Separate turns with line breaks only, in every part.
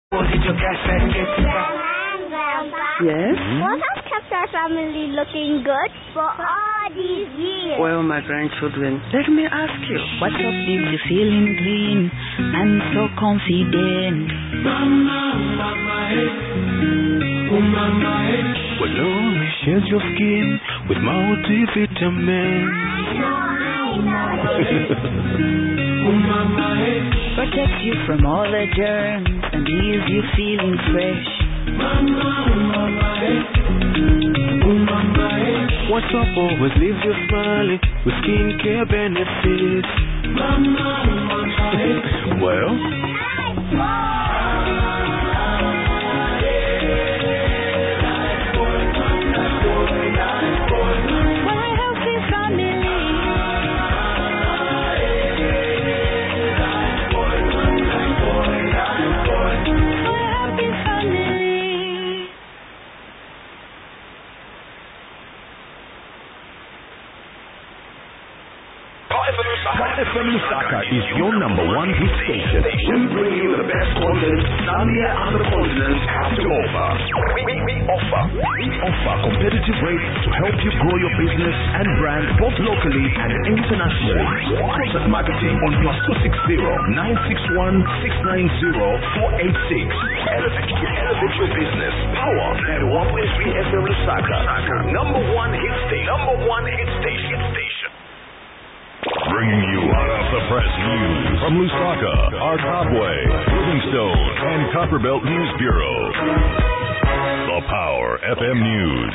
Yes?
What has kept our family looking good for all these years?
Well, my grandchildren, let me ask you.
What's up leaves you feeling green and so confident?
Well, shares your skin with multivitamin.
Protect you from all the germs and leaves you feeling fresh.
What's up always leaves you smiling with skincare benefits. Well,
FM Lusaka is your number one hit station. We bring you the best content Zambia and the continent have to offer. We offer competitive rates to help you grow your business and brand both locally and internationally. Contact marketing on +260 961 690 486. Elevate your business. Power 91.3 FM Lusaka. Number one hit station.
Bringing you hot off the press news from Lusaka, Arkabwe, Livingstone, and Copperbelt News Bureau. The Power FM News.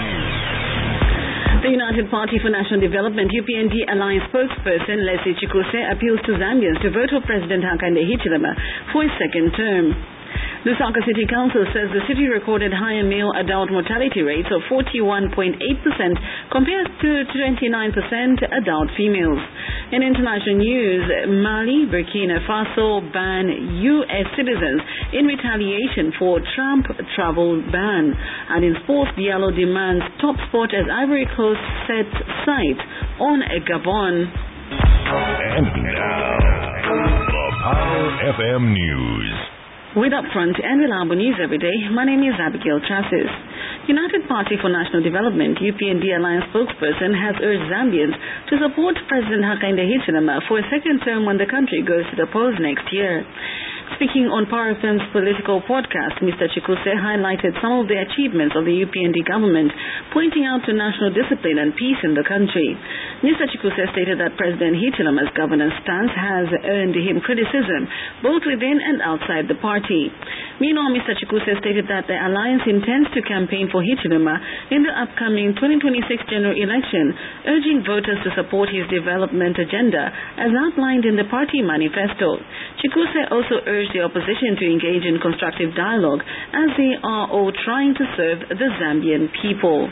The United Party for National Development UPND Alliance spokesperson Leslie Chikuse appeals to Zambians to vote for President Hakainde Hichilema for his second term. Lusaka City Council says the city recorded higher male adult mortality rates of 41.8% compared to 29% adult females. In international news, Mali, Burkina Faso ban U.S. citizens in retaliation for Trump travel ban. And in sports, Diallo demands top spot as Ivory Coast sets sight on Gabon.
And now, the Power FM News.
With upfront and reliable news every day, my name is Abigail Chassis. United Party for National Development, UPND Alliance spokesperson, has urged Zambians to support President Hakainde Hichilema for a second term when the country goes to the polls next year. Speaking on Power FM's political podcast, Mr. Chikuse highlighted some of the achievements of the UPND government, pointing out to national discipline and peace in the country. Mr. Chikuse stated that President Hichilema's governance stance has earned him criticism, both within and outside the party. Meanwhile, Mr. Chikuse stated that the alliance intends to campaign for Hichilema in the upcoming 2026 general election, urging voters to support his development agenda as outlined in the party manifesto. Chikuse also urged the opposition to engage in constructive dialogue as they are all trying to serve the Zambian people.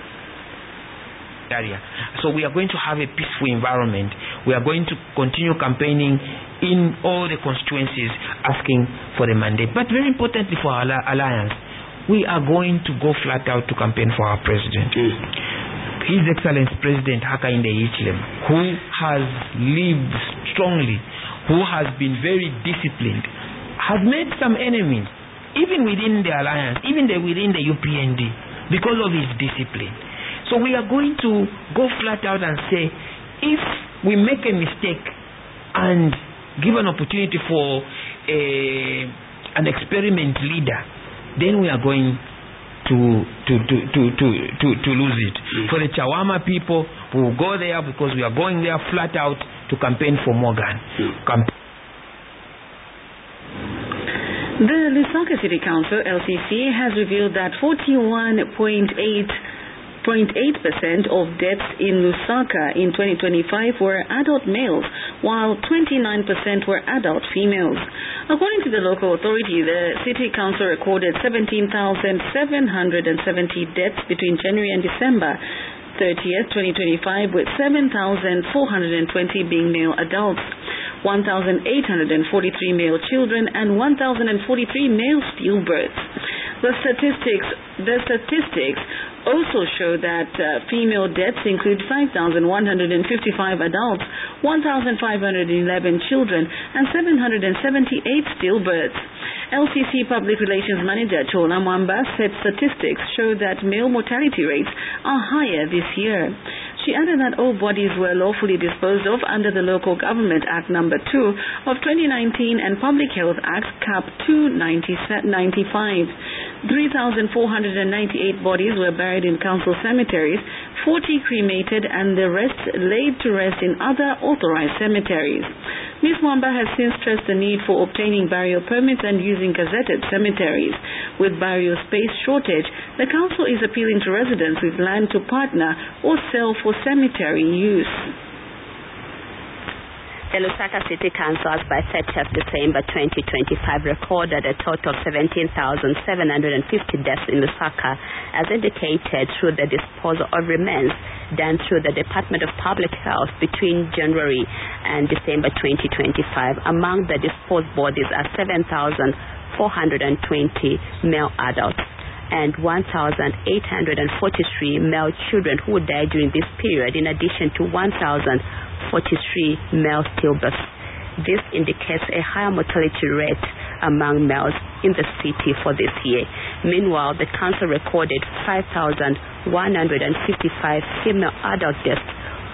So we are going to have a peaceful environment. We are going to continue campaigning in all the constituencies asking for the mandate. But very importantly for our alliance, we are going to go flat out to campaign for our president. His Excellency President Hakainde Hichilema, who has lived strongly, who has been very disciplined, has made some enemies, even within the alliance, even within the UPND, because of his discipline. So we are going to go flat out and say, if we make a mistake and give an opportunity for an experiment leader, then we are going to lose it. For the Chawama people, we will go there because we are going there flat out to campaign for Morgan.
The Lusaka City Council, LCC, has revealed that 41.8% of deaths in Lusaka in 2025 were adult males, while 29% were adult females. According to the local authority, the City Council recorded 17,770 deaths between January and December 30th, 2025, with 7,420 being male adults, 1,843 male children, and 1,043 male stillbirths. The statistics also show that female deaths include 5,155 adults, 1,511 children, and 778 stillbirths. LCC Public Relations Manager Chola Mwamba said statistics show that male mortality rates are higher this year. She added that all bodies were lawfully disposed of under the Local Government Act No. 2 of 2019 and Public Health Act Cap 295. 3,498 bodies were buried in council cemeteries, 40 cremated, and the rest laid to rest in other authorized cemeteries. Ms. Mwamba has since stressed the need for obtaining burial permits and using gazetted cemeteries. With burial space shortage, the council is appealing to residents with land to partner or sell for cemetery use.
The Lusaka City Council has by 30th December 2025 recorded a total of 17,750 deaths in Lusaka as indicated through the disposal of remains done through the Department of Public Health between January and December 2025. Among the disposed bodies are 7,420 male adults and 1,843 male children who died during this period, in addition to 1,043 male stillbirths. This indicates a higher mortality rate among males in the city for this year. Meanwhile, the council recorded 5,155 female adult deaths,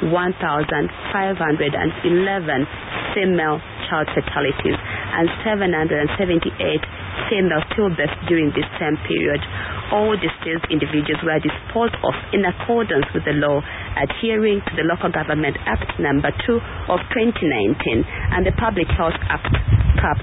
1,511 female child fatalities, and 778 female stillbirths during this same period. All deceased individuals were disposed of in accordance with the law, adhering to the Local Government Act No. 2 of 2019 and the Public Health Act Cap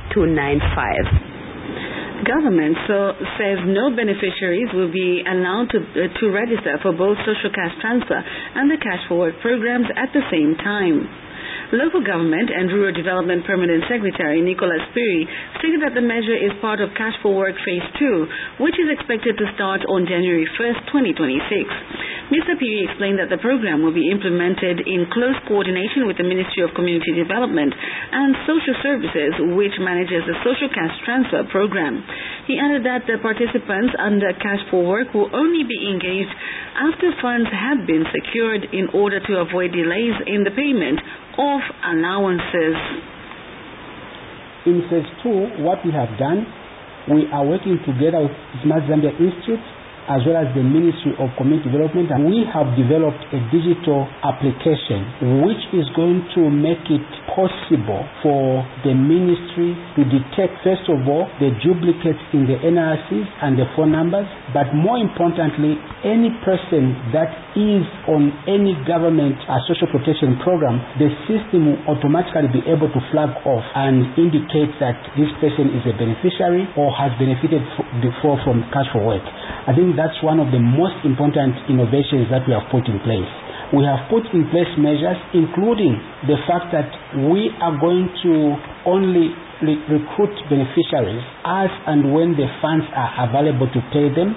295.
Government says no beneficiaries will be allowed to register for both social cash transfer and the cash for work programs at the same time. Local Government and Rural Development Permanent Secretary Nicholas Piri stated that the measure is part of Cash for Work Phase 2, which is expected to start on January 1st, 2026. Mr. Piri explained that the program will be implemented in close coordination with the Ministry of Community Development and Social Services, which manages the Social Cash Transfer program. He added that the participants under Cash for Work will only be engaged after funds have been secured in order to avoid delays in the payment of allowances.
In Phase 2, what we have done, we are working together with Smart Zambia Institute as well as the Ministry of Community Development, and we have developed a digital application which is going to make it possible for the ministry to detect, first of all, the duplicates in the NRCs and the phone numbers, but more importantly, any person that is on any government social protection program, the system will automatically be able to flag off and indicate that this person is a beneficiary or has benefited before from Cash for Work. I think that's one of the most important innovations that we have put in place. We have put in place measures including the fact that we are going to only recruit beneficiaries as and when the funds are available to pay them.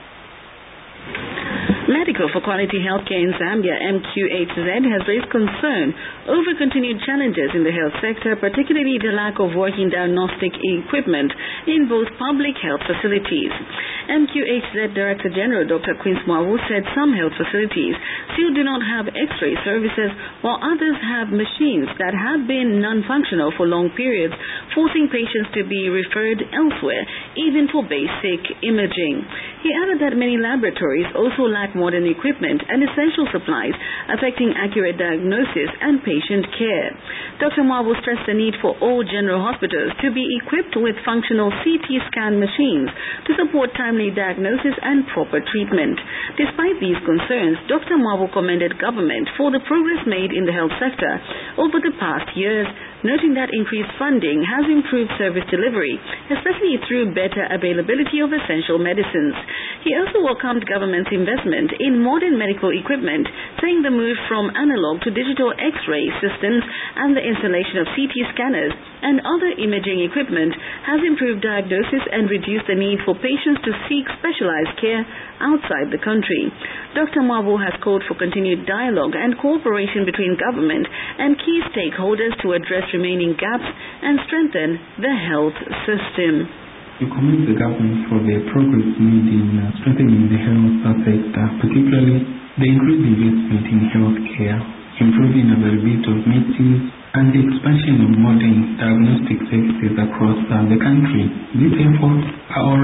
Medical for Quality Healthcare in Zambia, MQHZ, has raised concern over continued challenges in the health sector, particularly the lack of working diagnostic equipment in both public health facilities. MQHZ Director General Dr. Quince Mwawu said some health facilities still do not have X-ray services, while others have machines that have been non-functional for long periods, forcing patients to be referred elsewhere, even for basic imaging. He added that many laboratories also lack modern equipment and essential supplies, affecting accurate diagnosis and patient care. Dr. Mwawu stressed the need for all general hospitals to be equipped with functional CT scan machines to support timely diagnosis and proper treatment. Despite these concerns, Dr. Mwawu commended government for the progress made in the health sector over the past years, noting that increased funding has improved service delivery, especially through better availability of essential medicines. He also welcomed government's investment in modern medical equipment, saying the move from analog to digital X-ray systems and the installation of CT scanners and other imaging equipment has improved diagnosis and reduced the need for patients to seek specialized care outside the country. Dr. Mwawu has called for continued dialogue and cooperation between government and key stakeholders to address remaining gaps and strengthen the health system.
We commend the government for the progress made in strengthening the health sector, particularly the increased investment in healthcare, improving availability of medicines, and the expansion of modern diagnostic services across the country. These efforts are